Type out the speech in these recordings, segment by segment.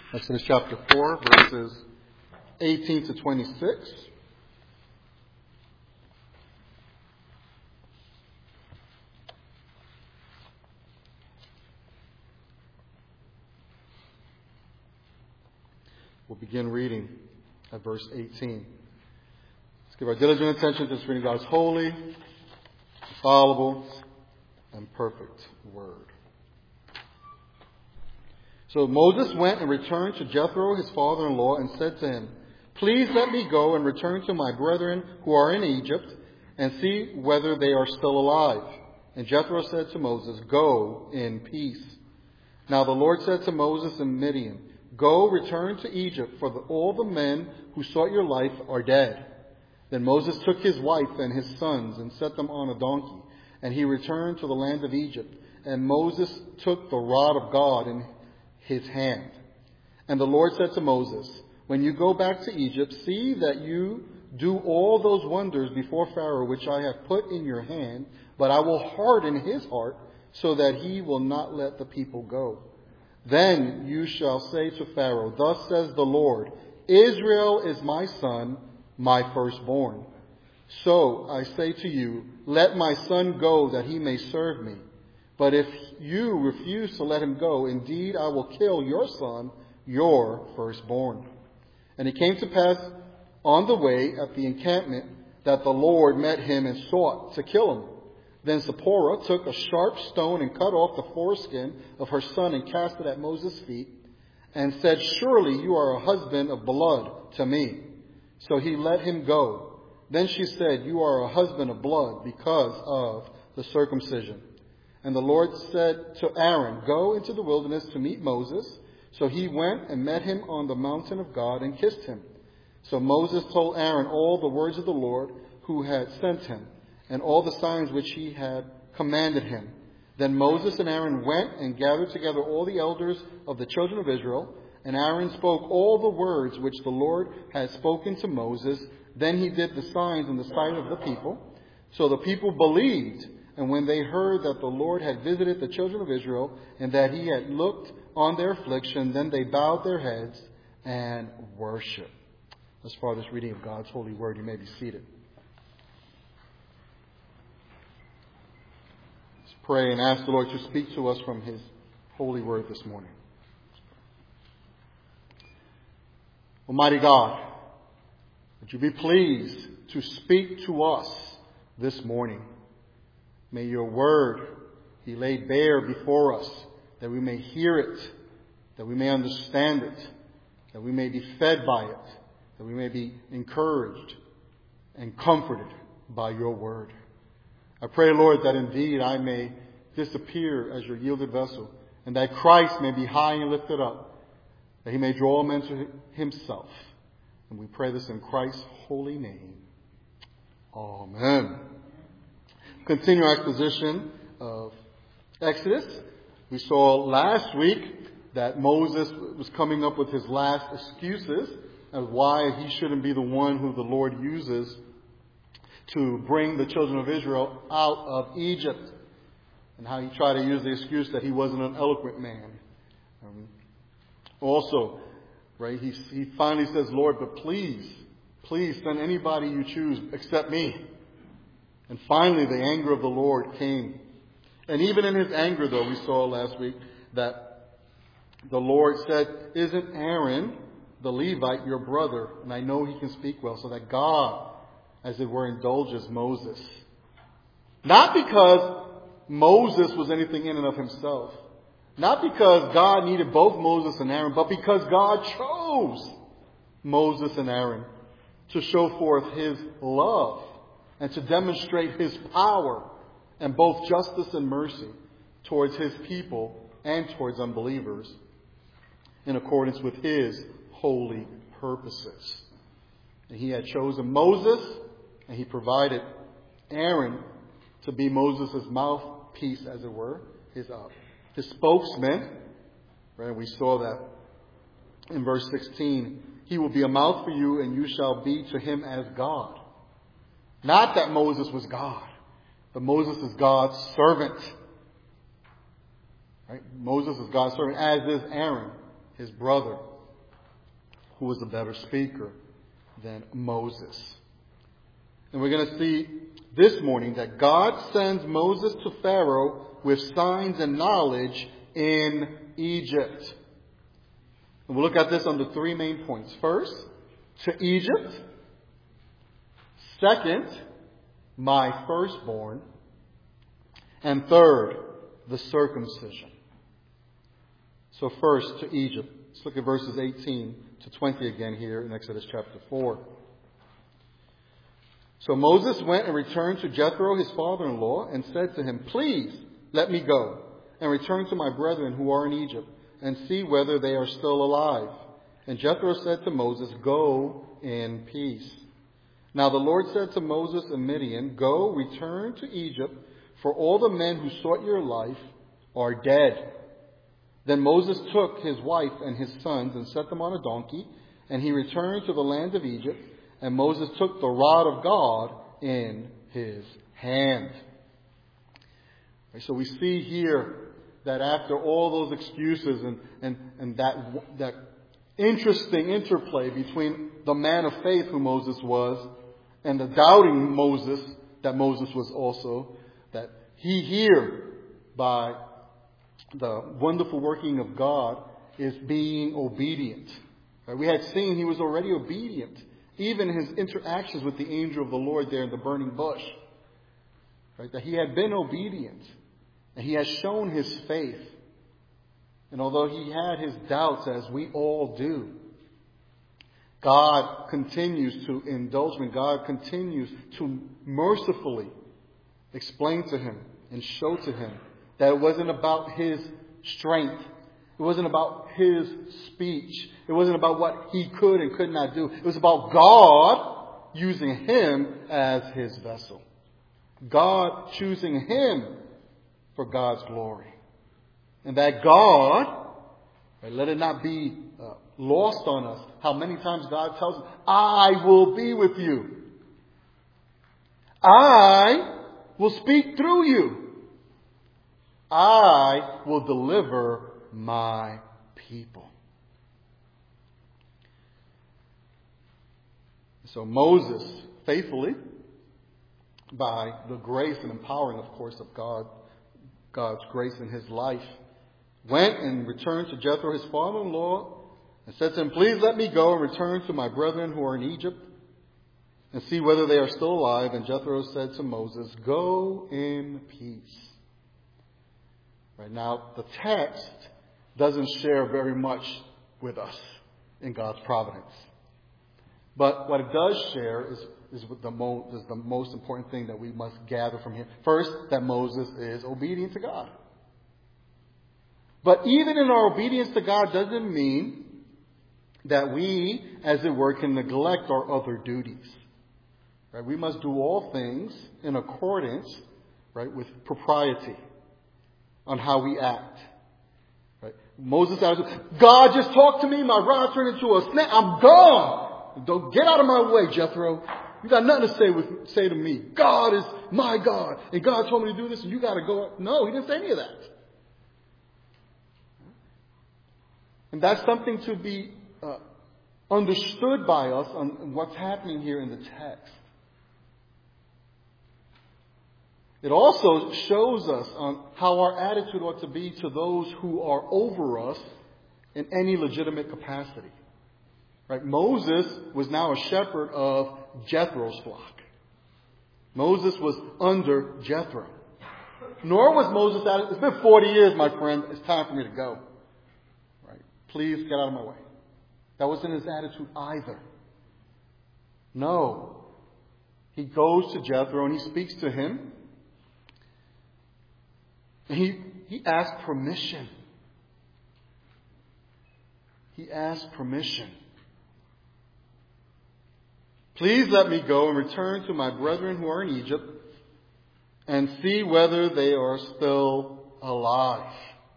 Exodus chapter 4, verses 18 to 26. We'll begin reading at verse 18. Let's give our diligent attention to this reading God's holy, infallible, and perfect word. So Moses went and returned to Jethro, his father-in-law, and said to him, "Please let me go and return to my brethren who are in Egypt and see whether they are still alive." And Jethro said to Moses, "Go in peace." Now the Lord said to Moses in Midian, "Go, return to Egypt, for all the men who sought your life are dead." Then Moses took his wife and his sons and set them on a donkey, and he returned to the land of Egypt. And Moses took the rod of God in his hand. And the Lord said to Moses, "When you go back to Egypt, see that you do all those wonders before Pharaoh which I have put in your hand, but I will harden his heart so that he will not let the people go. Then you shall say to Pharaoh, 'Thus says the Lord, Israel is my son, my firstborn.' So I say to you, let my son go that he may serve me. But if you refuse to let him go, indeed I will kill your son, your firstborn." And it came to pass on the way at the encampment that the Lord met him and sought to kill him. Then Zipporah took a sharp stone and cut off the foreskin of her son and cast it at Moses' feet and said, "Surely you are a husband of blood to me." So he let him go. Then she said, "You are a husband of blood because of the circumcision." And the Lord said to Aaron, "Go into the wilderness to meet Moses." So he went and met him on the mountain of God and kissed him. So Moses told Aaron all the words of the Lord who had sent him, and all the signs which he had commanded him. Then Moses and Aaron went and gathered together all the elders of the children of Israel, and Aaron spoke all the words which the Lord had spoken to Moses. Then he did the signs in the sight of the people. So the people believed, and when they heard that the Lord had visited the children of Israel, and that he had looked on their affliction, then they bowed their heads and worshiped. As far as this reading of God's holy word, you may be seated. Let's pray and ask the Lord to speak to us from his holy word this morning. Almighty God, would you be pleased to speak to us this morning? May your word be laid bare before us, that we may hear it, that we may understand it, that we may be fed by it, that we may be encouraged and comforted by your word. I pray, Lord, that indeed I may disappear as your yielded vessel, and that Christ may be high and lifted up, that he may draw men to himself. And we pray this in Christ's holy name. Amen. Continue our exposition of Exodus. We saw last week that Moses was coming up with his last excuses of why he shouldn't be the one who the Lord uses to bring the children of Israel out of Egypt, and how he tried to use the excuse that he wasn't an eloquent man. Also, right, he finally says, "Lord, but please send anybody you choose except me." And finally, the anger of the Lord came. And even in his anger, though, we saw last week that the Lord said, "Isn't Aaron, the Levite, your brother? And I know he can speak well." So that God, as it were, indulges Moses. Not because Moses was anything in and of himself. Not because God needed both Moses and Aaron, but because God chose Moses and Aaron to show forth his love and to demonstrate his power and both justice and mercy towards his people and towards unbelievers in accordance with his holy purposes. And he had chosen Moses, and he provided Aaron to be Moses' mouthpiece, as it were, his spokesman. Right? We saw that in verse 16. "He will be a mouth for you, and you shall be to him as God." Not that Moses was God, but Moses is God's servant. Right? Moses is God's servant, as is Aaron, his brother. who was a better speaker than Moses. And we're going to see this morning that God sends Moses to Pharaoh with signs and knowledge in Egypt. And we'll look at this under three main points. First, to Egypt. Second, my firstborn. And third, the circumcision. So first, to Egypt. Let's look at verses 18 to 20 again here in Exodus chapter 4. So Moses went and returned to Jethro, his father-in-law, and said to him, "Please let me go and return to my brethren who are in Egypt and see whether they are still alive." And Jethro said to Moses, "Go in peace." Now the Lord said to Moses in Midian, "Go, return to Egypt, for all the men who sought your life are dead." Then Moses took his wife and his sons and set them on a donkey, and he returned to the land of Egypt. And Moses took the rod of God in his hand. So we see here that after all those excuses and that interesting interplay between the man of faith who Moses was and the doubting Moses that Moses was also, that he here, by the wonderful working of God, is being obedient. We had seen he was already obedient, even his interactions with the angel of the Lord there in the burning bush. That he had been obedient, and he has shown his faith. And although he had his doubts, as we all do, God continues to indulge him. God continues to mercifully explain to him and show to him that it wasn't about his strength. It wasn't about his speech. It wasn't about what he could and could not do. It was about God using him as his vessel. God choosing him for God's glory. And that God, let it not be lost on us how many times God tells us, "I will be with you. I will speak through you. I will deliver my people." So Moses, faithfully, by the grace and empowering, of course, of God's grace in his life, went and returned to Jethro, his father-in-law, and said to him, "Please let me go and return to my brethren who are in Egypt and see whether they are still alive." And Jethro said to Moses, "Go in peace." Right now, the text doesn't share very much with us in God's providence. But what it does share is the most important thing that we must gather from here. First, that Moses is obedient to God. But even in our obedience to God doesn't mean that we, as it were, can neglect our other duties. Right? We must do all things in accordance, right, with propriety on how we act. Right? Moses said, "God just talked to me. My rod turned into a snake. I'm gone. Don't get out of my way, Jethro. You got nothing to say to me. God is my God, and God told me to do this, and you got to go." No, he didn't say any of that. And that's something to be understood by us on what's happening here in the text. It also shows us on how our attitude ought to be to those who are over us in any legitimate capacity. Right? Moses was now a shepherd of Jethro's flock. Moses was under Jethro. Nor was Moses at, "It's been 40 years, my friend. It's time for me to go. Right? Please get out of my way." That wasn't his attitude either. No. He goes to Jethro and he speaks to him. He asked permission. He asked permission. "Please let me go and return to my brethren who are in Egypt and see whether they are still alive."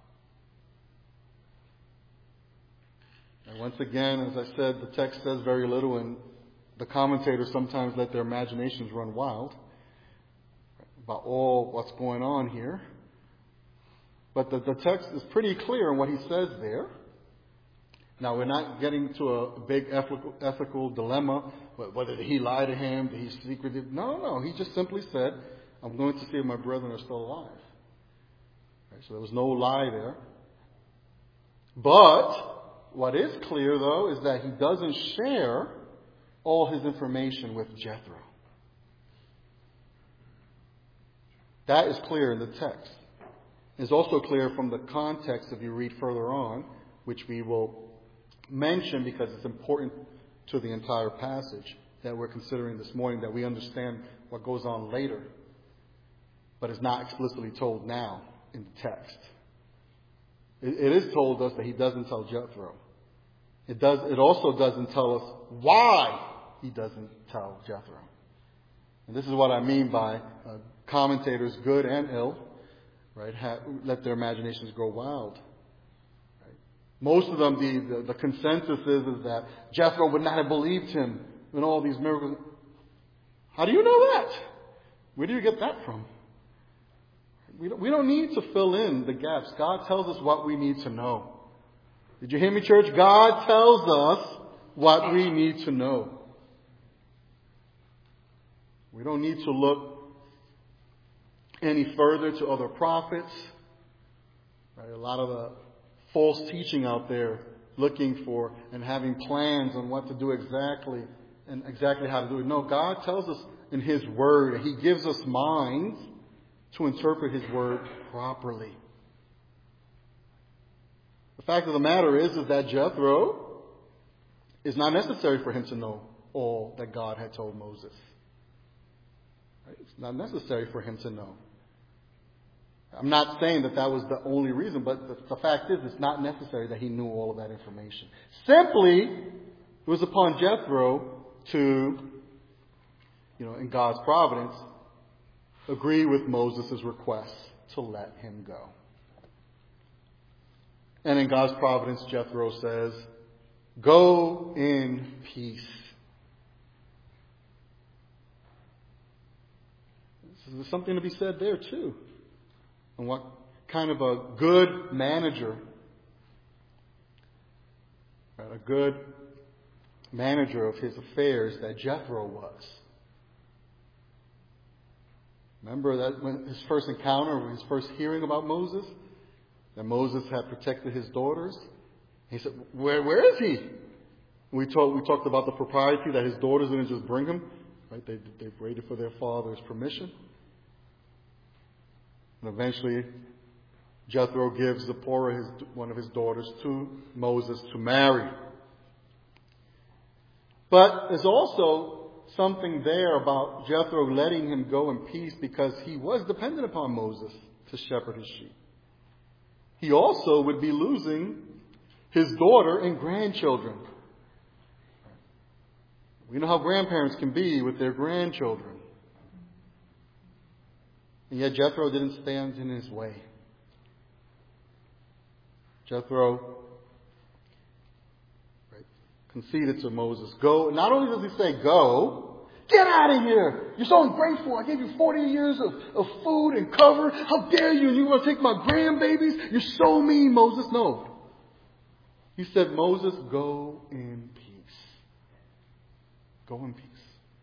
And once again, as I said, the text says very little, and the commentators sometimes let their imaginations run wild about all what's going on here. But the text is pretty clear in what he says there. Now, we're not getting to a big ethical dilemma, whether he lied to him, did he secretly... No. He just simply said, I'm going to see if my brethren are still alive. Right, so there was no lie there. But what is clear, though, is that he doesn't share all his information with Jethro. That is clear in the text. It's also clear from the context if you read further on, which we will mention because it's important to the entire passage that we're considering this morning, that we understand what goes on later, but is not explicitly told now in the text. It is told us that he doesn't tell Jethro. It also doesn't tell us why he doesn't tell Jethro. And this is what I mean by commentators, good and ill, right, let their imaginations grow wild. Right? Most of them, the consensus is that Jethro would not have believed him in all these miracles. How do you know that? Where do you get that from? We don't need to fill in the gaps. God tells us what we need to know. Did you hear me, church? God tells us what we need to know. We don't need to look any further to other prophets. Right? A lot of the false teaching out there looking for and having plans on what to do exactly and exactly how to do it. No, God tells us in His Word, and He gives us minds to interpret His Word properly. The fact of the matter is that Jethro is not necessary for him to know all that God had told Moses. Right? It's not necessary for him to know. I'm not saying that was the only reason, but the fact is it's not necessary that he knew all of that information. Simply, it was upon Jethro to, in God's providence, agree with Moses' request to let him go. And in God's providence, Jethro says, "Go in peace." There's something to be said there too. And what kind of a good manager, a good manager of his affairs that Jethro was. Remember that when his first encounter, his first hearing about Moses, that Moses had protected his daughters. He said, where is he? We talked about the propriety that his daughters didn't just bring him. Right? They waited for their father's permission. And eventually, Jethro gives Zipporah, one of his daughters, to Moses to marry. But there's also something there about Jethro letting him go in peace because he was dependent upon Moses to shepherd his sheep. He also would be losing his daughter and grandchildren. We know how grandparents can be with their grandchildren. And yet Jethro didn't stand in his way. Jethro conceded to Moses, "Go." Not only does he say, "Go," get out of here. You're so ungrateful. I gave you 40 years of food and cover. How dare you? You want to take my grandbabies? You're so mean, Moses. No. He said, "Moses, go in peace." Go in peace.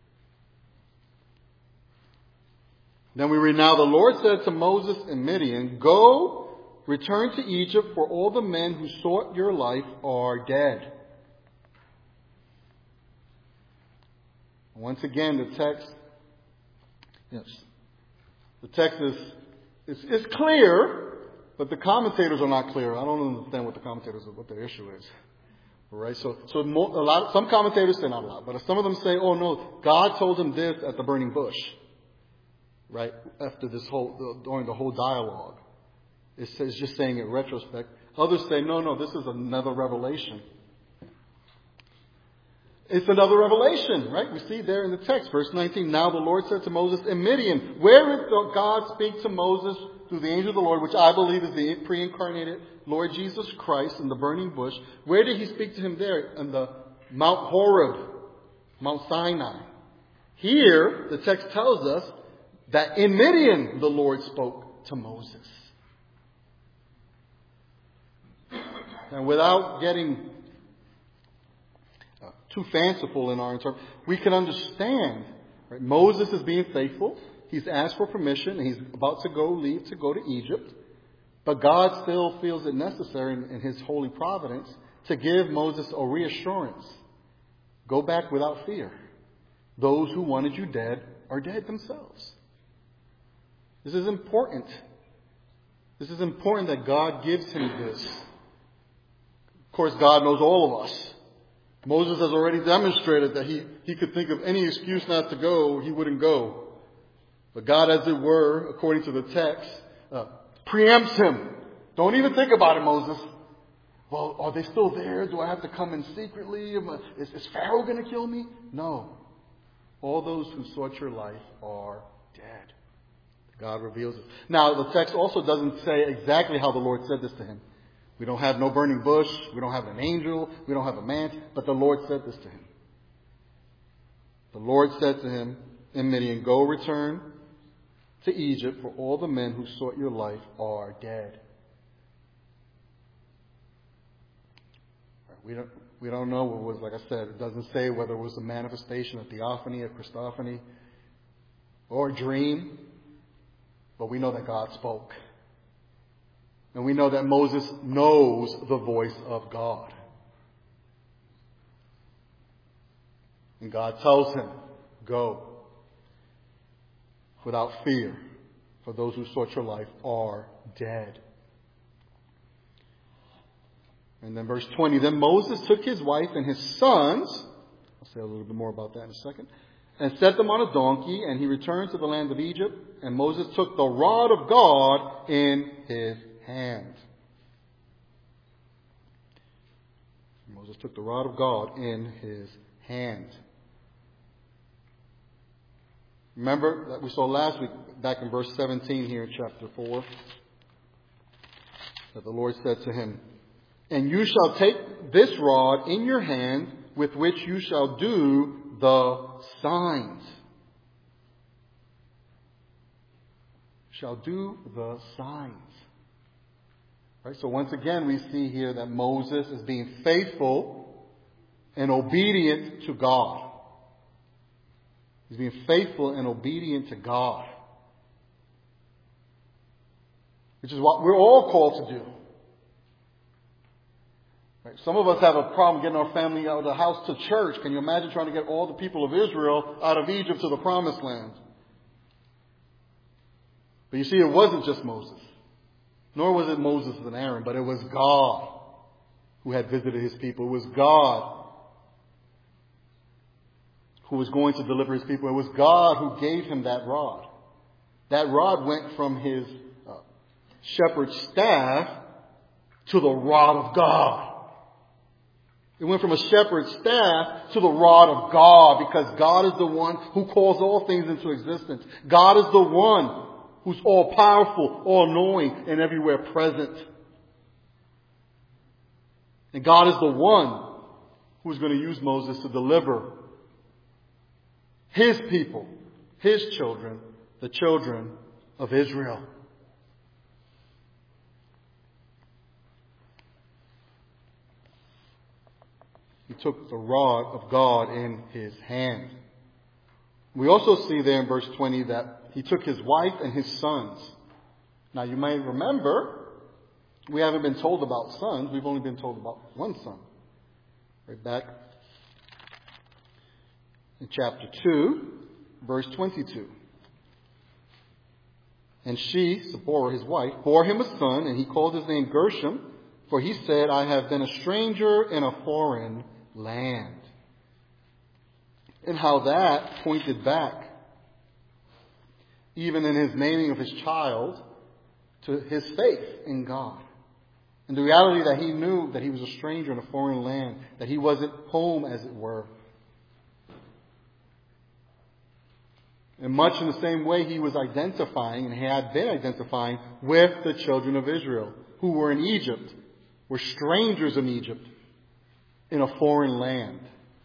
Then we read, "Now the Lord said to Moses in Midian, 'Go, return to Egypt, for all the men who sought your life are dead.'" Once again, the text is clear, but the commentators are not clear. I don't understand what their issue is. All right, some commentators say, not a lot, but some of them say, "Oh no, God told him this at the burning bush." Right after during the whole dialogue, it's just saying it in retrospect. Others say, no, this is another revelation. It's another revelation, right? We see there in the text, verse 19. "Now the Lord said to Moses in Midian," where did God speak to Moses through the angel of the Lord, which I believe is the pre-incarnated Lord Jesus Christ in the burning bush? Where did he speak to him there? On the Mount Horeb, Mount Sinai. Here, the text tells us that in Midian the Lord spoke to Moses. And without getting too fanciful in our interpretation. We can understand. Right? Moses is being faithful. He's asked for permission, and he's about to leave to go to Egypt. But God still feels it necessary in his holy providence to give Moses a reassurance. Go back without fear. Those who wanted you dead are dead themselves. This is important. This is important that God gives him this. Of course, God knows all of us. Moses has already demonstrated that he could think of any excuse not to go, he wouldn't go. But God, as it were, according to the text, preempts him. Don't even think about it, Moses. Well, are they still there? Do I have to come in secretly? Is Pharaoh going to kill me? No. All those who sought your life are dead. God reveals it. Now, the text also doesn't say exactly how the Lord said this to him. We don't have no burning bush. We don't have an angel. We don't have a man. But the Lord said this to him. The Lord said to him in Midian, go return to Egypt, for all the men who sought your life are dead. We don't know what was, like I said, it doesn't say whether it was a manifestation, a theophany, a Christophany, or a dream. But we know that God spoke. And we know that Moses knows the voice of God. And God tells him, go without fear, for those who sought your life are dead. And then verse 20, then Moses took his wife and his sons, I'll say a little bit more about that in a second, and set them on a donkey, and he returned to the land of Egypt, and Moses took the rod of God in his hand. Moses took the rod of God in his hand. Remember that we saw last week, back in verse 17 here in chapter 4, that the Lord said to him, and you shall take this rod in your hand with which you shall do the signs. Shall do the signs. Right? So once again we see here that Moses is being faithful and obedient to God. He's being faithful and obedient to God. Which is what we're all called to do. Right? Some of us have a problem getting our family out of the house to church. Can you imagine trying to get all the people of Israel out of Egypt to the promised land? But you see, it wasn't just Moses. Nor was it Moses and Aaron, but it was God who had visited his people. It was God who was going to deliver his people. It was God who gave him that rod. That rod went from his shepherd's staff to the rod of God. It went from a shepherd's staff to the rod of God, because God is the one who calls all things into existence. God is the one who's all powerful, all knowing, and everywhere present. And God is the one who's going to use Moses to deliver his people, his children, the children of Israel. He took the rod of God in his hand. We also see there in verse 20 that he took his wife and his sons. Now you may remember, we haven't been told about sons. We've only been told about one son. Right back in chapter 2, verse 22. And she, Zipporah, his wife, bore him a son, and he called his name Gershom, for he said, I have been a stranger in a foreign land. And how that pointed back, even in his naming of his child, to his faith in God. And the reality that he knew that he was a stranger in a foreign land, that he wasn't home, as it were. And much in the same way he was identifying, and had been identifying, with the children of Israel, who were in Egypt, were strangers in Egypt, in a foreign land.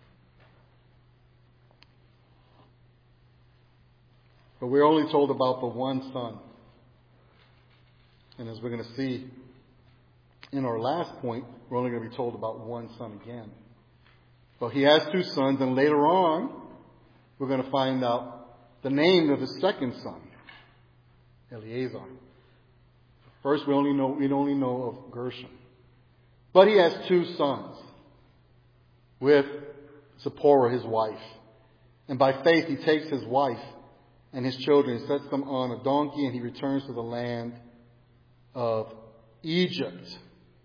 But we're only told about the one son. And as we're going to see in our last point, we're only going to be told about one son again. But he has two sons, and later on, we're going to find out the name of his second son, Eleazar. First, we only know of Gershom. But he has two sons with Zipporah, his wife. And by faith, he takes his wife and his children, sets them on a donkey, and he returns to the land of Egypt.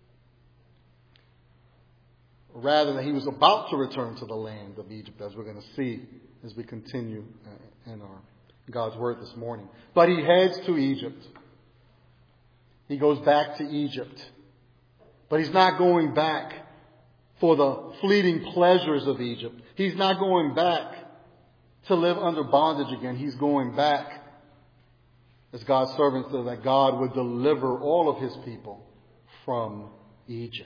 Rather than he was about to return to the land of Egypt, as we're going to see as we continue in our God's Word this morning. But he heads to Egypt. He goes back to Egypt. But he's not going back for the fleeting pleasures of Egypt. He's not going back to live under bondage again. He's going back, as God's servant said, that God would deliver all of his people from Egypt.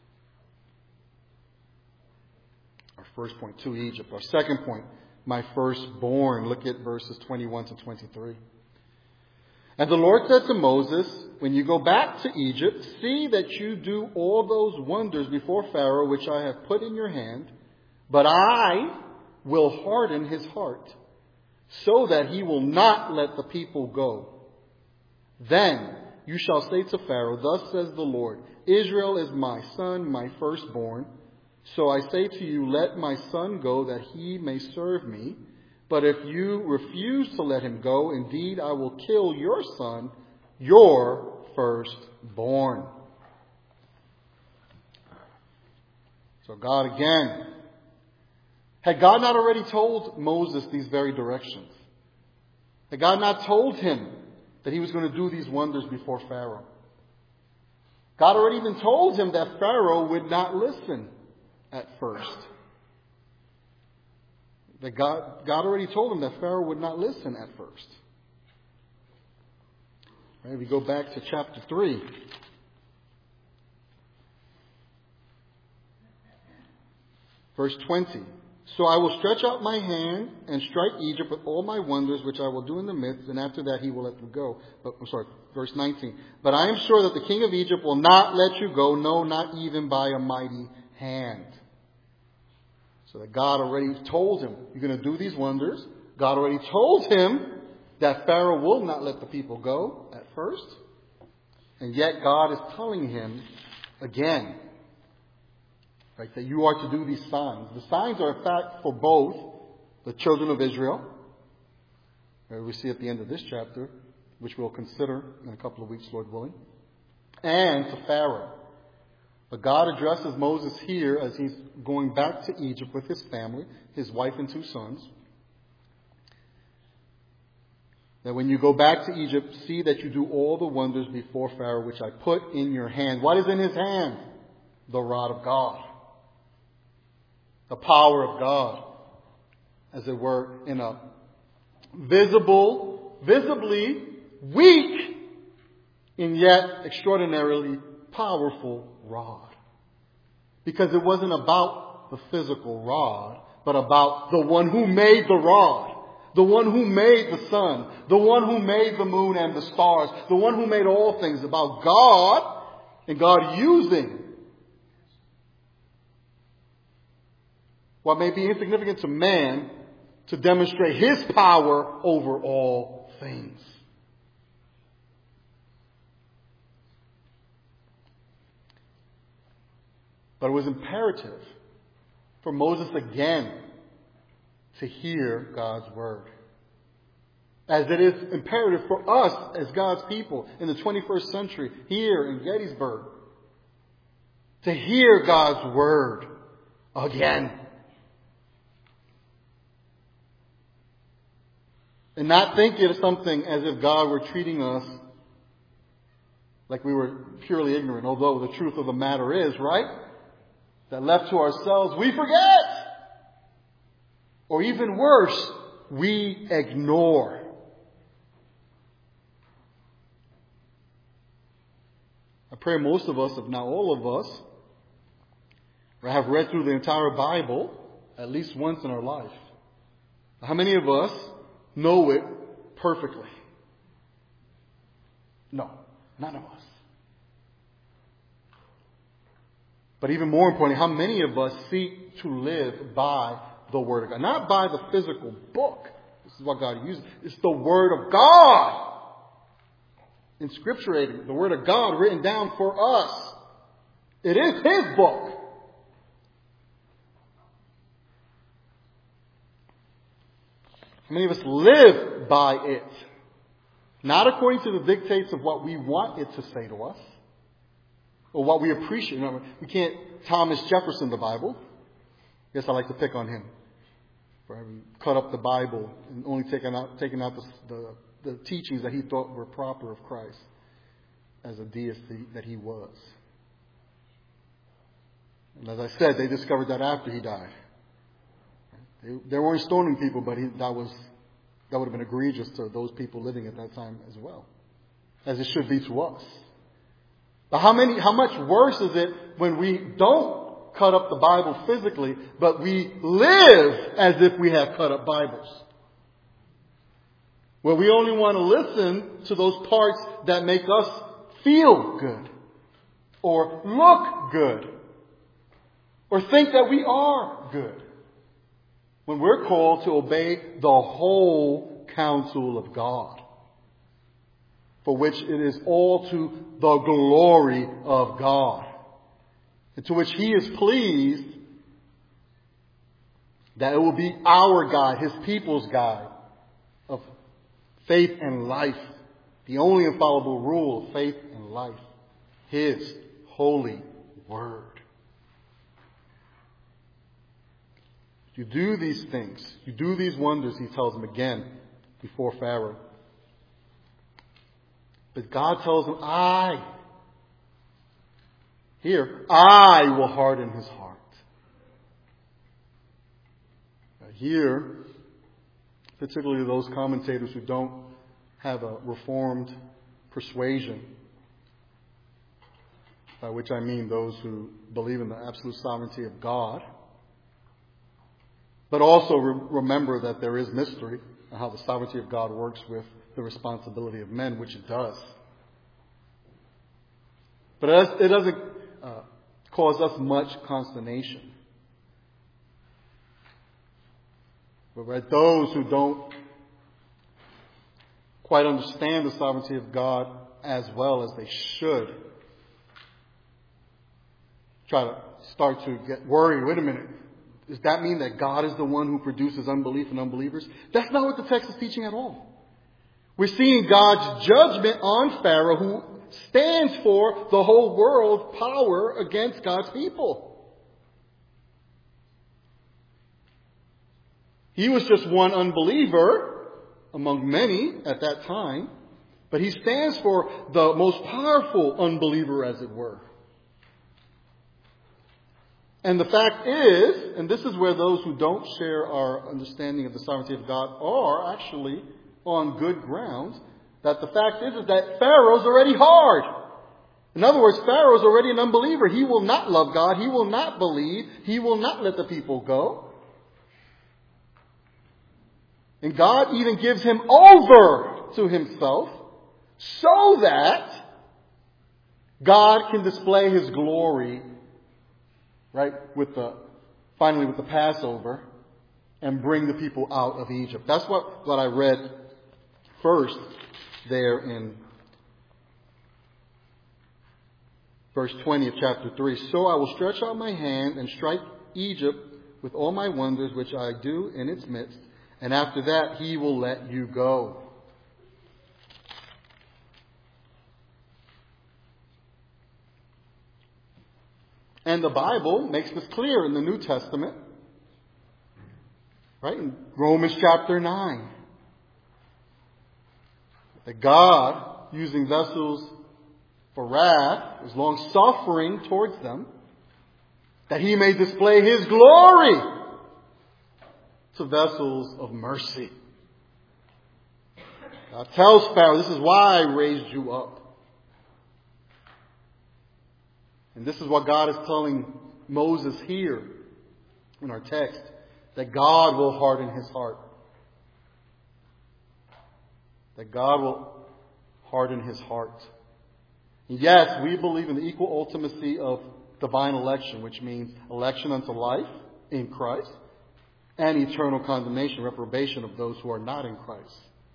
Our first point, to Egypt. Our second point, my firstborn. Look at verses 21 to 23. And the Lord said to Moses, when you go back to Egypt, see that you do all those wonders before Pharaoh which I have put in your hand, but I will harden his heart, so that he will not let the people go. Then you shall say to Pharaoh, thus says the Lord, Israel is my son, my firstborn. So I say to you, let my son go, that he may serve me. But if you refuse to let him go, indeed I will kill your son, your firstborn. So God again. Had God not already told Moses these very directions? Had God not told him that he was going to do these wonders before Pharaoh? God already even told him that Pharaoh would not listen at first. That God already told him that Pharaoh would not listen at first. Right, we go back to chapter 3. Verse 20. So I will stretch out my hand and strike Egypt with all my wonders, which I will do in the midst, and after that he will let them go. Verse 19. But I am sure that the king of Egypt will not let you go, no, not even by a mighty hand. So that God already told him, you're going to do these wonders. God already told him that Pharaoh will not let the people go at first. And yet God is telling him again, right, that you are to do these signs. The signs are a fact for both the children of Israel, we see at the end of this chapter, which we'll consider in a couple of weeks, Lord willing, and to Pharaoh. But God addresses Moses here as he's going back to Egypt with his family, his wife and two sons. That when you go back to Egypt, see that you do all the wonders before Pharaoh, which I put in your hand. What is in his hand? The rod of God. The power of God. As it were, in a visibly weak, and yet extraordinarily powerful rod. Because it wasn't about the physical rod, but about the one who made the rod. The one who made the sun. The one who made the moon and the stars. The one who made all things. About God and God using what may be insignificant to man to demonstrate his power over all things. But it was imperative for Moses again to hear God's word. As it is imperative for us as God's people in the 21st century here in Gettysburg to hear God's word again. And not think it is something as if God were treating us like we were purely ignorant. Although the truth of the matter is, right, that left to ourselves, we forget. Or even worse, we ignore. I pray most of us, if not all of us, have read through the entire Bible at least once in our life. How many of us know it perfectly? No, none of us. But even more importantly, how many of us seek to live by the Word of God? Not by the physical book. This is what God uses. It's the Word of God. Inscripturated, the Word of God written down for us. It is His book. How many of us live by it? Not according to the dictates of what we want it to say to us, or what we appreciate. Remember, we can't Thomas Jefferson the Bible. I guess I like to pick on him for having cut up the Bible and only taking out the teachings that he thought were proper of Christ as a deity that He was. And as I said, they discovered that after He died. They weren't stoning people, but that would have been egregious to those people living at that time as well, as it should be to us. But how much worse is it when we don't cut up the Bible physically, but we live as if we have cut up Bibles? Where we only want to listen to those parts that make us feel good, or look good, or think that we are good. When we're called to obey the whole counsel of God, for which it is all to the glory of God, and to which He is pleased that it will be our guide, His people's guide of faith and life, the only infallible rule of faith and life, His holy Word. You do these things. You do these wonders, He tells them again before Pharaoh. But God tells him, I will harden his heart. Here, particularly those commentators who don't have a reformed persuasion, by which I mean those who believe in the absolute sovereignty of God, but also remember that there is mystery and how the sovereignty of God works with the responsibility of men, which it does. But it doesn't cause us much consternation. But those who don't quite understand the sovereignty of God as well as they should try to start to get worried. Wait a minute. Does that mean that God is the one who produces unbelief in unbelievers? That's not what the text is teaching at all. We're seeing God's judgment on Pharaoh, who stands for the whole world power against God's people. He was just one unbeliever among many at that time, but he stands for the most powerful unbeliever, as it were. And the fact is, and this is where those who don't share our understanding of the sovereignty of God are actually on good grounds, that the fact is that Pharaoh's already hard. In other words, Pharaoh's already an unbeliever. He will not love God. He will not believe. He will not let the people go. And God even gives him over to himself so that God can display His glory, right, finally with the Passover, and bring the people out of Egypt. That's what I read first there in verse 20 of chapter 3. So I will stretch out my hand and strike Egypt with all my wonders which I do in its midst, and after that He will let you go. And the Bible makes this clear in the New Testament, right? In Romans chapter 9. That God, using vessels for wrath, is long suffering towards them, that He may display His glory to vessels of mercy. God tells Pharaoh, this is why I raised you up. And this is what God is telling Moses here in our text, that God will harden his heart. That God will harden his heart. Yes, we believe in the equal ultimacy of divine election, which means election unto life in Christ, and eternal condemnation, reprobation of those who are not in Christ.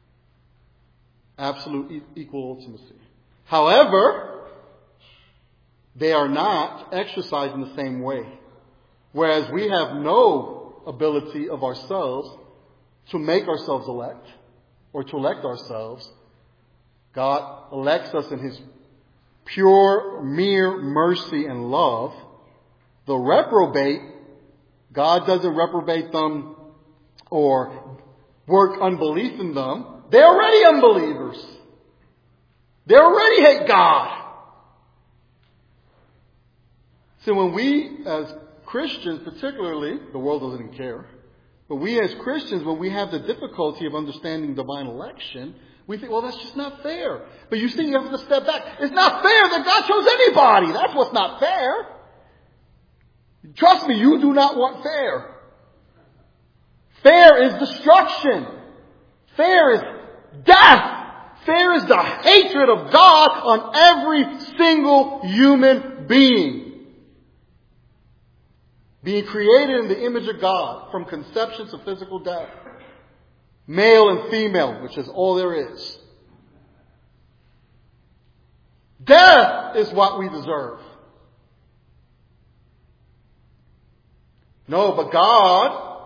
Absolute equal ultimacy. However, they are not exercised in the same way. Whereas we have no ability of ourselves to make ourselves elect or to elect ourselves, God elects us in His pure, mere mercy and love. The reprobate, God doesn't reprobate them or work unbelief in them. They're already unbelievers. They already hate God. So when we as Christians particularly, the world doesn't care, but we as Christians, when we have the difficulty of understanding divine election, we think, well, that's just not fair. But you see, you have to step back. It's not fair that God chose anybody. That's what's not fair. Trust me, you do not want fair. Fair is destruction. Fair is death. Fair is the hatred of God on every single human being. Being created in the image of God from conception to physical death. Male and female, which is all there is. Death is what we deserve. No, but God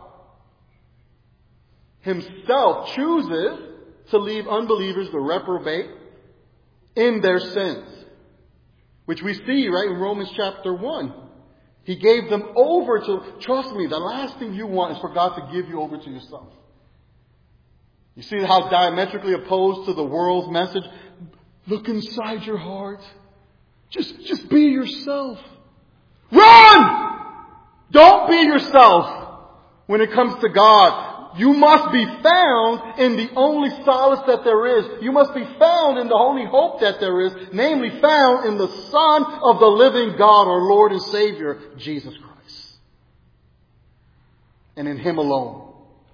Himself chooses to leave unbelievers to reprobate in their sins. Which we see right in Romans chapter 1. He gave them over to, trust me, the last thing you want is for God to give you over to yourself. You see how diametrically opposed to the world's message? Look inside your heart. Just be yourself. Run! Don't be yourself when it comes to God. You must be found in the only solace that there is. You must be found in the only hope that there is, namely found in the Son of the living God, our Lord and Savior, Jesus Christ. And in Him alone.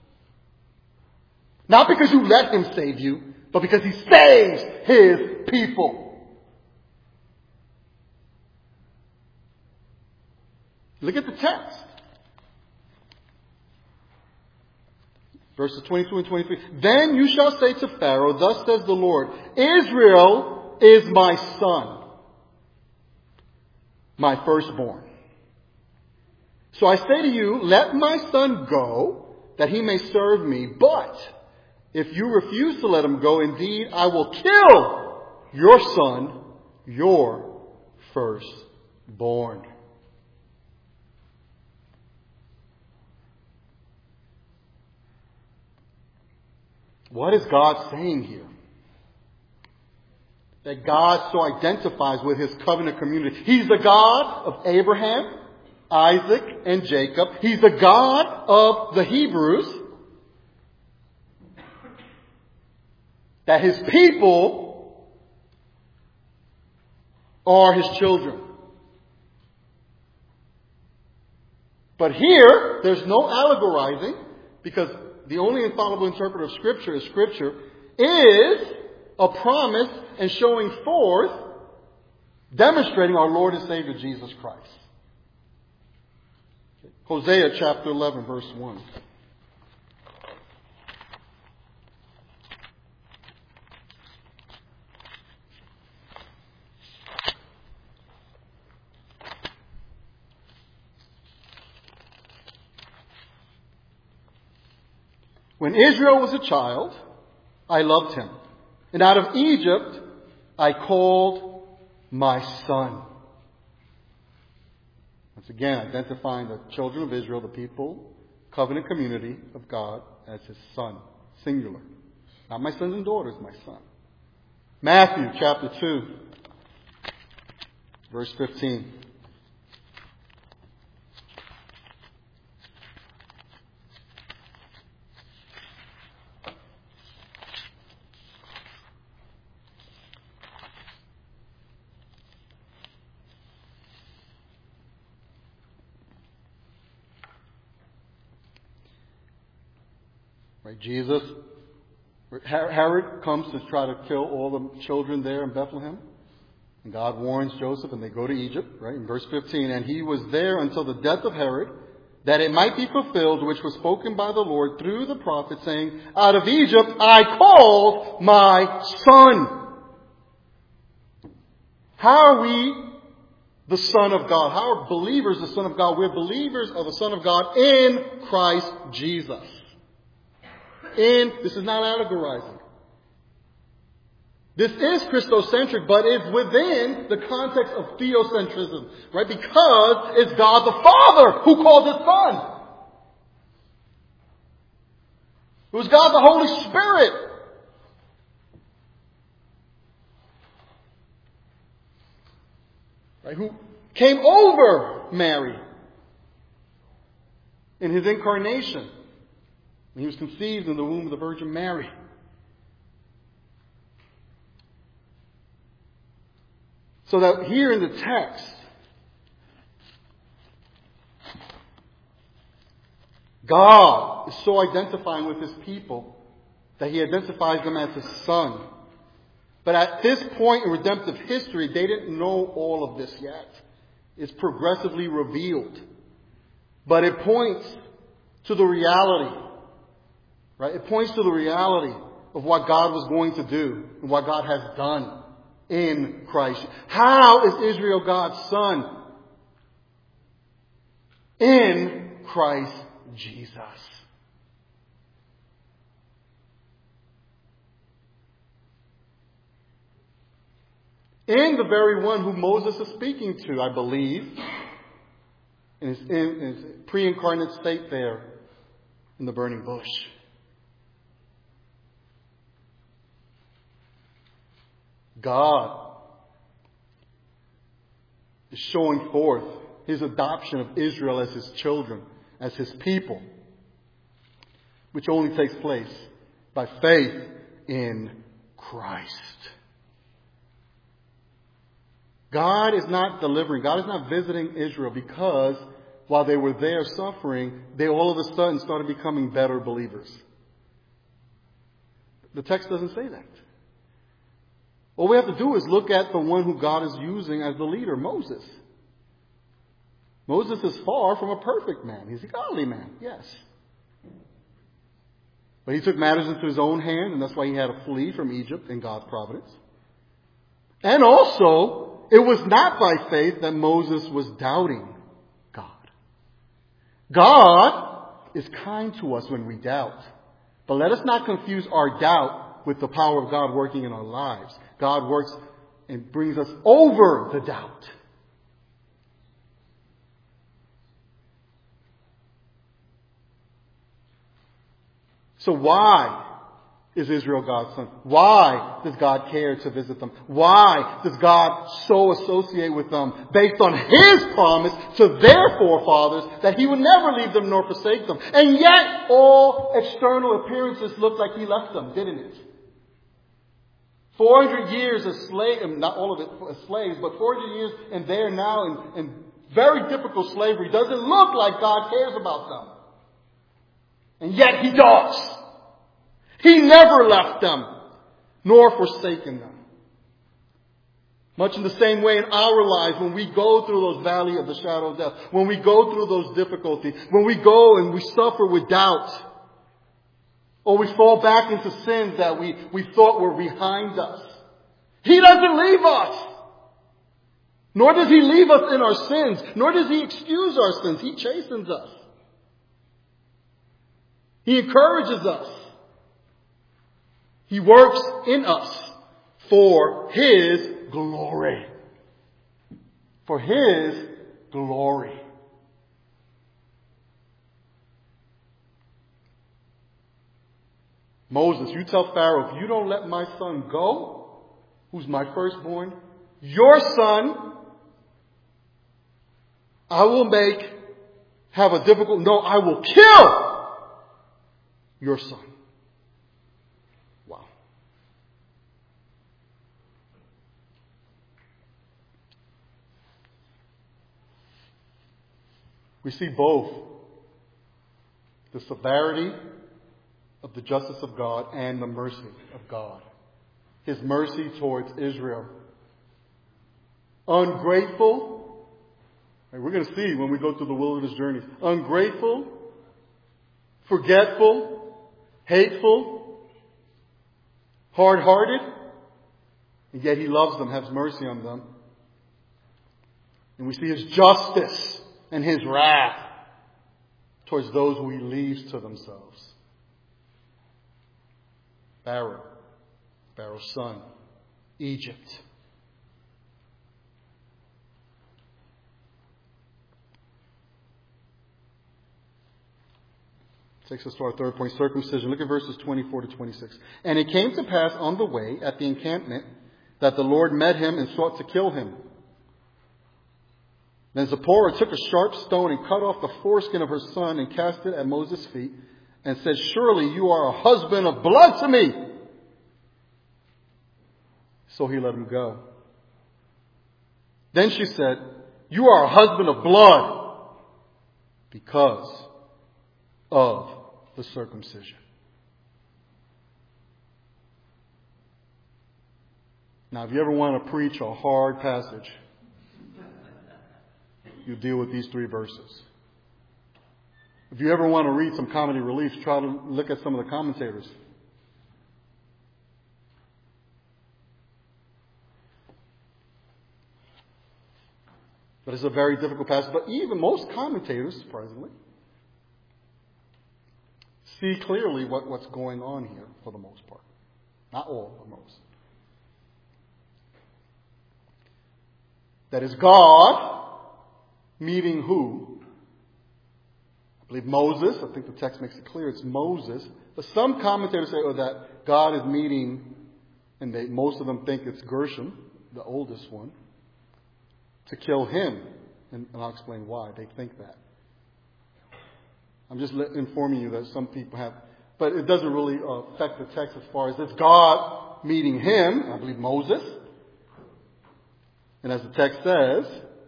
Not because you let Him save you, but because He saves His people. Look at the text. Verses 22 and 23. Then you shall say to Pharaoh, thus says the Lord, Israel is my son, my firstborn. So I say to you, let my son go, that he may serve me. But if you refuse to let him go, indeed, I will kill your son, your firstborn. What is God saying here? That God so identifies with His covenant community. He's the God of Abraham, Isaac, and Jacob. He's the God of the Hebrews. That His people are His children. But here, there's no allegorizing, because the only infallible interpreter of Scripture is a promise and showing forth, demonstrating our Lord and Savior Jesus Christ. Hosea chapter 11, verse 1. When Israel was a child, I loved him. And out of Egypt, I called my son. Once again, identifying the children of Israel, the people, covenant community of God, as His son. Singular. Not my sons and daughters, my son. Matthew chapter 2, verse 15. Jesus, Herod comes to try to kill all the children there in Bethlehem. And God warns Joseph, and they go to Egypt, right, in verse 15. And he was there until the death of Herod, that it might be fulfilled, which was spoken by the Lord through the prophet, saying, out of Egypt I called my son. How are we the Son of God? How are believers the Son of God? We're believers of the Son of God in Christ Jesus. This is not allegorizing. This is Christocentric, but it's within the context of theocentrism, right? Because it's God the Father who called His Son. It was God the Holy Spirit. Right? Who came over Mary in His incarnation. When He was conceived in the womb of the Virgin Mary. So that here in the text, God is so identifying with His people that He identifies them as His Son. But at this point in redemptive history, they didn't know all of this yet. It's progressively revealed. But it points to the reality, right? It points to the reality of what God was going to do and what God has done in Christ. How is Israel God's son? In Christ Jesus. In the very one who Moses is speaking to, I believe, in his pre-incarnate state there in the burning bush. God is showing forth His adoption of Israel as His children, as His people, which only takes place by faith in Christ. God is not delivering, God is not visiting Israel because while they were there suffering, they all of a sudden started becoming better believers. The text doesn't say that. All we have to do is look at the one who God is using as the leader, Moses. Moses is far from a perfect man. He's a godly man, yes. But he took matters into his own hand, and that's why he had to flee from Egypt in God's providence. And also, it was not by faith that Moses was doubting God. God is kind to us when we doubt. But let us not confuse our doubt with the power of God working in our lives. God works and brings us over the doubt. So why is Israel God's son? Why does God care to visit them? Why does God so associate with them based on His promise to their forefathers that He would never leave them nor forsake them? And yet all external appearances look like He left them, didn't it? 400 years as slaves, not all of it as slaves, but 400 years and they're now in very difficult slavery. Doesn't look like God cares about them. And yet He does. He never left them, nor forsaken them. Much in the same way in our lives, when we go through those valleys of the shadow of death, when we go through those difficulties, when we go and we suffer with doubt, or we fall back into sins that we thought were behind us, He doesn't leave us. Nor does He leave us in our sins, nor does He excuse our sins. He chastens us. He encourages us. He works in us for His glory. For His glory. Moses, you tell Pharaoh, if you don't let my son go, who's my firstborn, your son, I will have a difficult, no, I will kill your son. Wow. We see both the severity of the justice of God and the mercy of God. His mercy towards Israel ungrateful. And we're going to see when we go through the wilderness journeys. Ungrateful, forgetful, hateful, hard-hearted. And yet he loves them, has mercy on them. And we see his justice and his wrath towards those who he leaves to themselves. Pharaoh, Pharaoh's son, Egypt. Takes us to our third point, circumcision. Look at verses 24 to 26. And it came to pass on the way at the encampment that the Lord met him and sought to kill him. Then Zipporah took a sharp stone and cut off the foreskin of her son and cast it at Moses' feet and said, "Surely you are a husband of blood to me." So he let him go. Then she said, "You are a husband of blood because of the circumcision." Now, if you ever want to preach a hard passage, you deal with these three verses. If you ever want to read some comedy relief, try to look at some of the commentators. But it's a very difficult passage. But even most commentators, surprisingly, see clearly what's going on here for the most part. Not all, but most. That is God meeting who? I believe Moses. I think the text makes it clear it's Moses. But some commentators say that God is meeting, and most of them think it's Gershom, the oldest one, to kill him. And I'll explain why they think that. I'm just informing you that some people have, but it doesn't really affect the text as far as it's God meeting him, I believe Moses. And as the text says,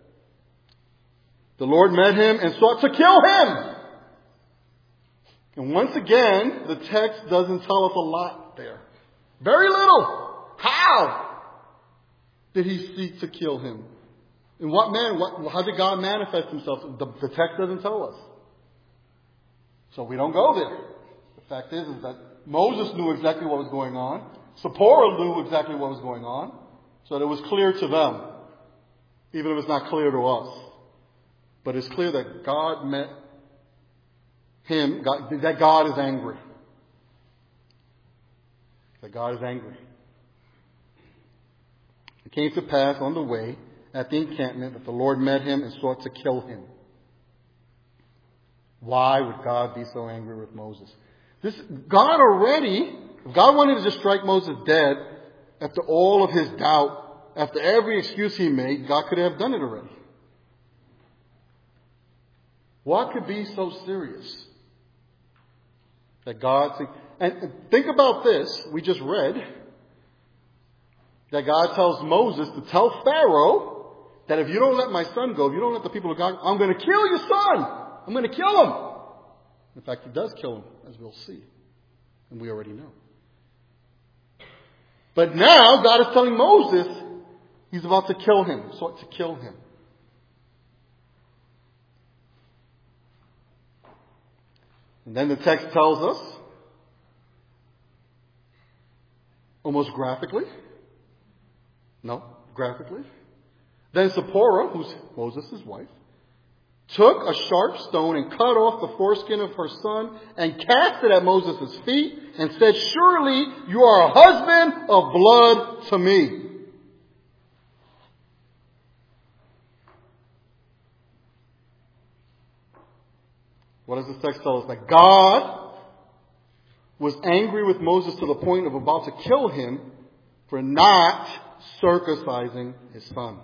the Lord met him and sought to kill him. And once again, the text doesn't tell us a lot there. Very little. How did he seek to kill him? In what manner? How did God manifest himself? The text doesn't tell us. So we don't go there. The fact is that Moses knew exactly what was going on. Zipporah knew exactly what was going on. So that it was clear to them. Even if it's not clear to us. But it's clear that God met him, that God is angry. That God is angry. It came to pass on the way at the encampment that the Lord met him and sought to kill him. Why would God be so angry with Moses? If God wanted to just strike Moses dead after all of his doubt, after every excuse he made, God could have done it already. What could be so serious that God... And think about this. We just read that God tells Moses to tell Pharaoh that if you don't let my son go, if you don't let the people of God, I'm going to kill your son. I'm going to kill him. In fact, he does kill him, as we'll see. And we already know. But now God is telling Moses he's about to kill him. Sought to kill him. And then the text tells us, almost graphically, then Zipporah, who's Moses' wife, took a sharp stone and cut off the foreskin of her son and cast it at Moses' feet and said, "Surely you are a husband of blood to me." What does this text tell us? That God was angry with Moses to the point of about to kill him for not circumcising his son.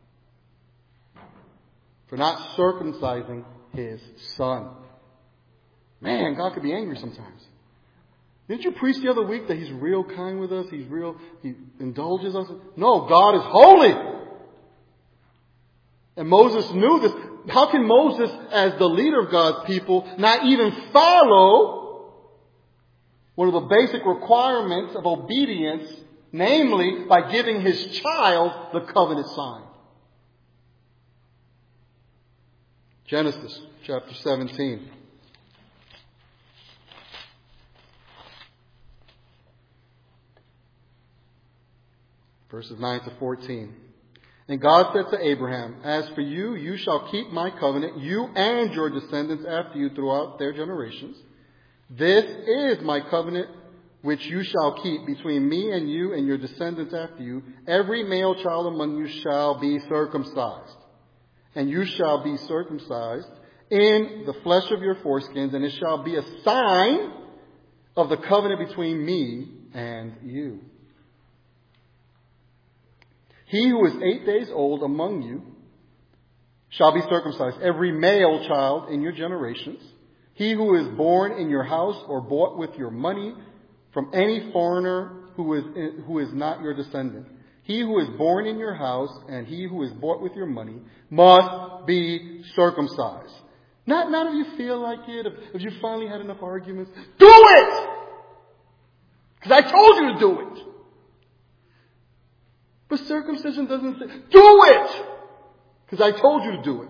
For not circumcising his son. Man, God could be angry sometimes. Didn't you preach the other week that he's real kind with us? He indulges us? No, God is holy. And Moses knew this. How can Moses, as the leader of God's people, not even follow one of the basic requirements of obedience, namely by giving his child the covenant sign? Genesis chapter 17. Verses 9 to 14. And God said to Abraham, "As for you, you shall keep my covenant, you and your descendants after you throughout their generations. This is my covenant which you shall keep between me and you and your descendants after you. Every male child among you shall be circumcised. And you shall be circumcised in the flesh of your foreskins, and it shall be a sign of the covenant between me and you. He who is 8 days old among you shall be circumcised, every male child in your generations. He who is born in your house or bought with your money from any foreigner who is not your descendant. He who is born in your house and he who is bought with your money must be circumcised." Not if you feel like it, if you finally had enough arguments. Do it! Because I told you to do it. But circumcision doesn't say, do it! Because I told you to do it.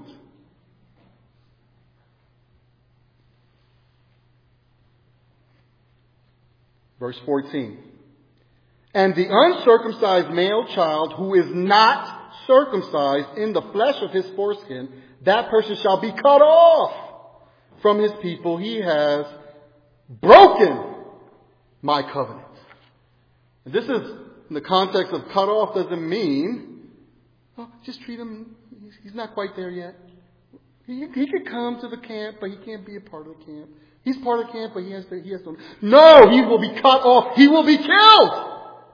Verse 14. "And the uncircumcised male child who is not circumcised in the flesh of his foreskin, that person shall be cut off from his people. He has broken my covenant." And this is in the context of cut off doesn't mean, oh, just treat him, he's not quite there yet. He could come to the camp, but he can't be a part of the camp. He's part of the camp, but he has to. No, he will be cut off. He will be killed.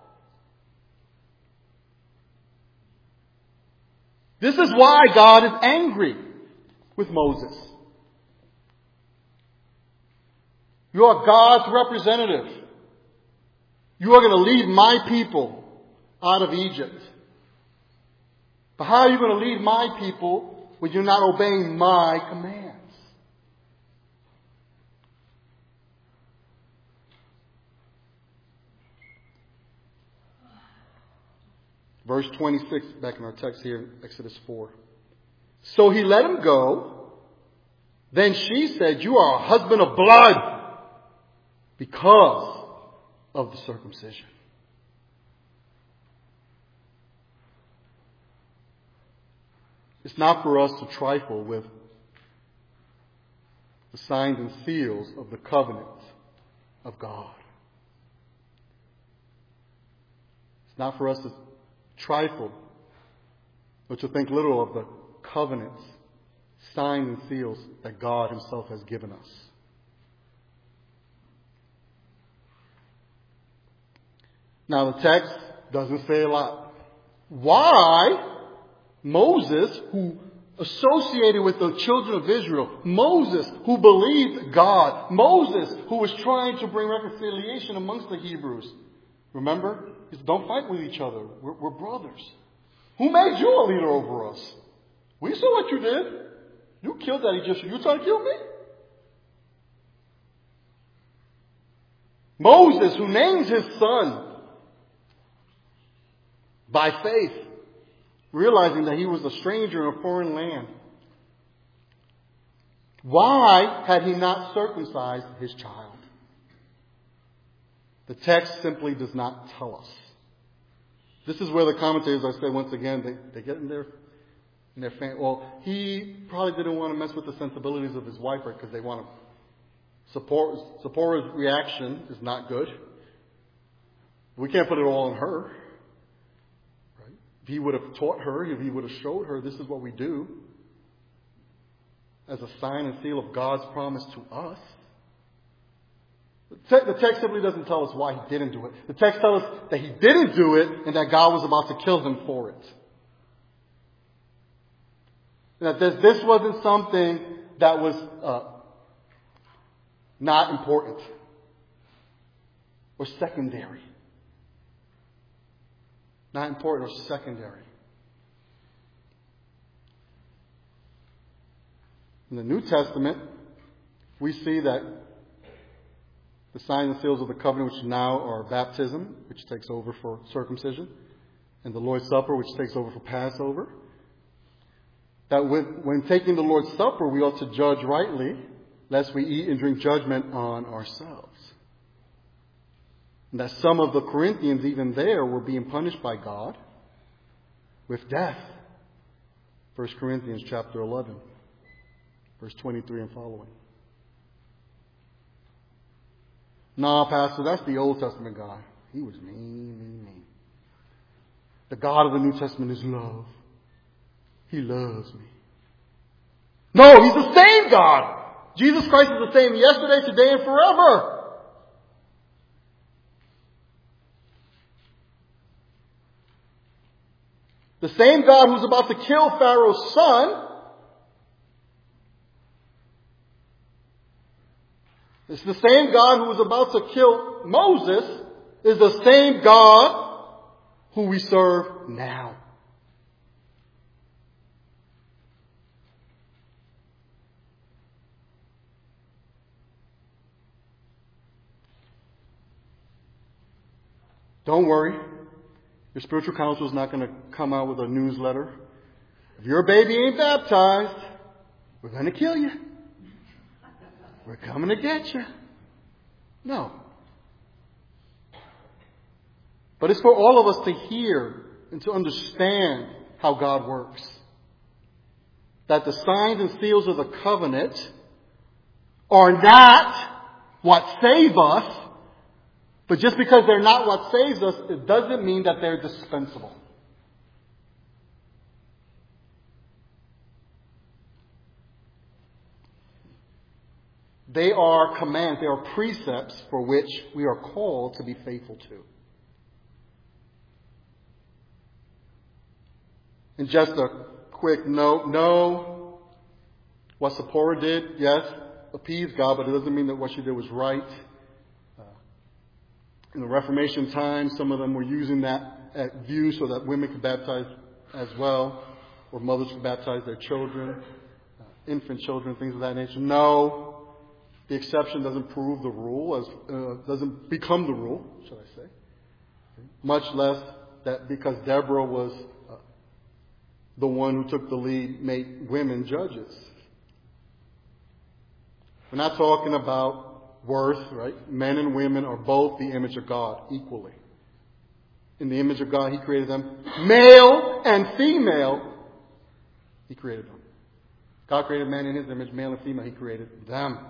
This is why God is angry with Moses. You are God's representative. You are going to lead my people out of Egypt. But how are you going to lead my people when you're not obeying my commands? Verse 26, back in our text here, Exodus 4. "So he let him go. Then she said, 'You are a husband of blood because of the circumcision.'" It's not for us to trifle with the signs and seals of the covenant of God. It's not for us to trifle or to think little of the covenants, signs and seals that God himself has given us. Now the text doesn't say a lot. Why Moses, who associated with the children of Israel, Moses, who believed God, Moses, who was trying to bring reconciliation amongst the Hebrews. Remember? He said, don't fight with each other. We're brothers. Who made you a leader over us? We saw what you did. You killed that Egyptian. You trying to kill me? Moses, who names his son by faith, realizing that he was a stranger in a foreign land. Why had he not circumcised his child? The text simply does not tell us. This is where the commentators, I say once again, they get in their well, he probably didn't want to mess with the sensibilities of his wife, right? Because they want to support. Zipporah's reaction is not good. We can't put it all on her. Right? If he would have taught her, if he would have showed her, this is what we do, as a sign and seal of God's promise to us. The text simply doesn't tell us why he didn't do it. The text tells us that he didn't do it and that God was about to kill him for it. And that this wasn't something that was not important or secondary. Not important or secondary. In the New Testament, we see that the signs and seals of the covenant, which now are baptism, which takes over for circumcision, and the Lord's Supper, which takes over for Passover. that when taking the Lord's Supper, we ought to judge rightly, lest we eat and drink judgment on ourselves. And that some of the Corinthians, even there, were being punished by God with death. 1 Corinthians chapter 11, verse 23 and following. Nah, Pastor, that's the Old Testament God. He was mean. The God of the New Testament is love. He loves me. No, He's the same God. Jesus Christ is the same yesterday, today, and forever. The same God who's about to kill Pharaoh's son is the same God who was about to kill Moses, is the same God who we serve now. Don't worry. Your spiritual counsel is not going to come out with a newsletter. If your baby ain't baptized, we're going to kill you. We're coming to get you. No. But it's for all of us to hear and to understand how God works. That the signs and seals of the covenant are not what save us. But just because they're not what saves us, it doesn't mean that they're dispensable. They are commands, they are precepts for which we are called to be faithful to. And just a quick note, no, what Zipporah did, yes, appeased God, but it doesn't mean that what she did was right. In the Reformation times, some of them were using that view so that women could baptize as well, or mothers could baptize their children, infant children, things of that nature. No, the exception doesn't prove the rule, doesn't become the rule, should I say. Much less that because Deborah was the one who took the lead, made women judges. We're not talking about worth, right? Men and women are both the image of God equally. In the image of God, He created them. Male and female, He created them. God created man in His image, male and female, He created them.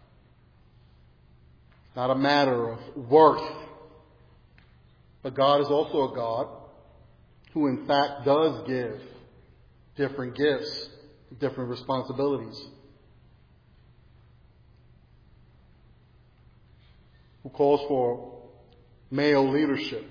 It's not a matter of worth. But God is also a God who in fact does give different gifts, different responsibilities. Who calls for male leadership.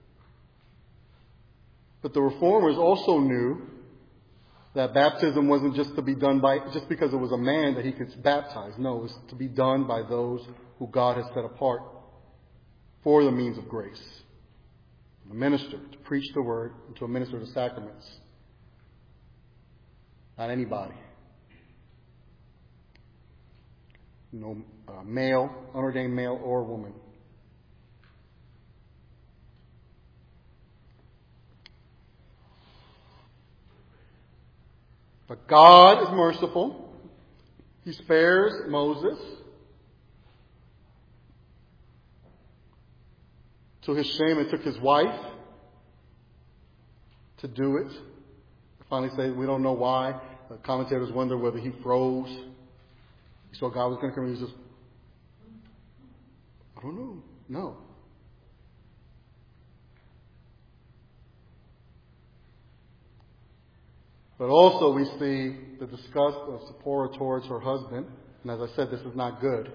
But the Reformers also knew that baptism wasn't just to be done just because it was a man that he could baptize. No, it was to be done by those who God has set apart for the means of grace. A minister to preach the word and to administer the sacraments. Not anybody. No male, unordained male or woman. But God is merciful. He spares Moses. To his shame, it took his wife to do it. I finally say we don't know why. The commentators wonder whether he froze. He saw God was going to come and he was just, I don't know. No. But also we see the disgust of Zipporah towards her husband. And as I said, this is not good.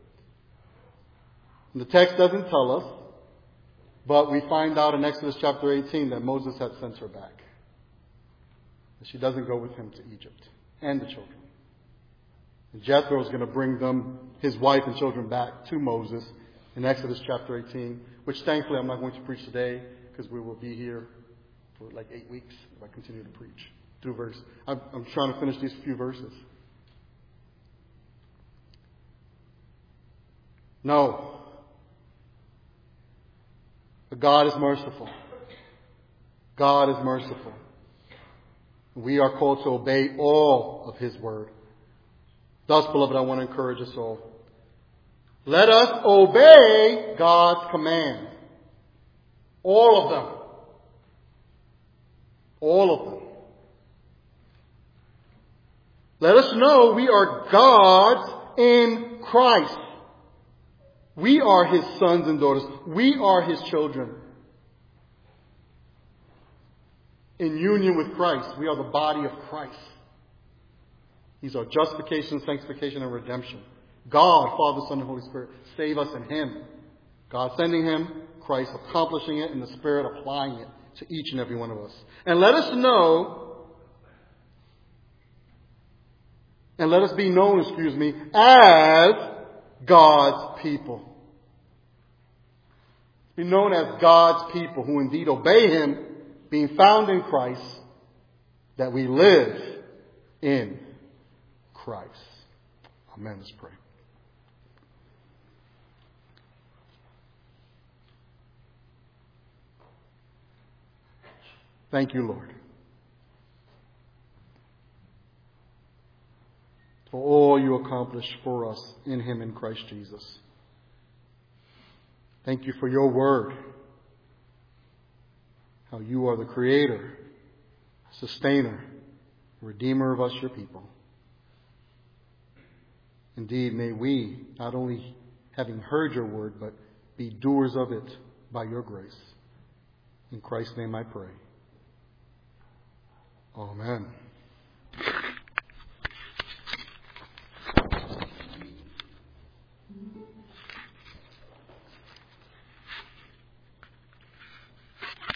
And the text doesn't tell us, but we find out in Exodus chapter 18 that Moses had sent her back. That she doesn't go with him to Egypt and the children. And Jethro is going to bring them, his wife and children, back to Moses in Exodus chapter 18, which thankfully I'm not going to preach today because we will be here for like 8 weeks if I continue to preach. I'm trying to finish these few verses. No. But God is merciful. God is merciful. We are called to obey all of His word. Thus, beloved, I want to encourage us all. Let us obey God's command. All of them. All of them. Let us know we are God's in Christ. We are His sons and daughters. We are His children. In union with Christ, we are the body of Christ. These are justification, sanctification, and redemption. God, Father, Son, and Holy Spirit save us in Him. God sending Him, Christ accomplishing it, and the Spirit applying it to each and every one of us. And let us know, and let us be known, as God's people. Be known as God's people who indeed obey Him, being found in Christ, that we live in Christ. Amen. Let's pray. Thank you, Lord, for all you accomplished for us in Him in Christ Jesus. Thank you for your word, how you are the creator, sustainer, redeemer of us, your people. Indeed, may we, not only having heard your word, but be doers of it by your grace. In Christ's name I pray. Amen.